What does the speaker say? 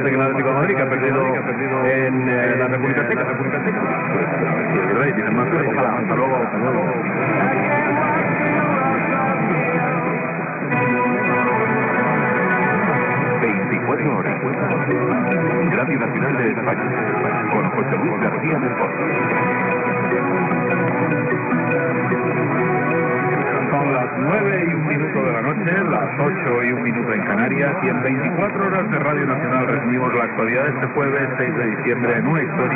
parece que el Atlético de Madrid, que ha perdido en la República Checa. A ver si el Rey tiene más suerte. Hasta luego. 24 horas. Radio Nacional de España. Con José Luis García del Pozo. Son las 9:01 de la noche, las 8:01 en Canarias, y en 24 horas de Radio Nacional recibimos la actualidad de este jueves 6 de diciembre en una historia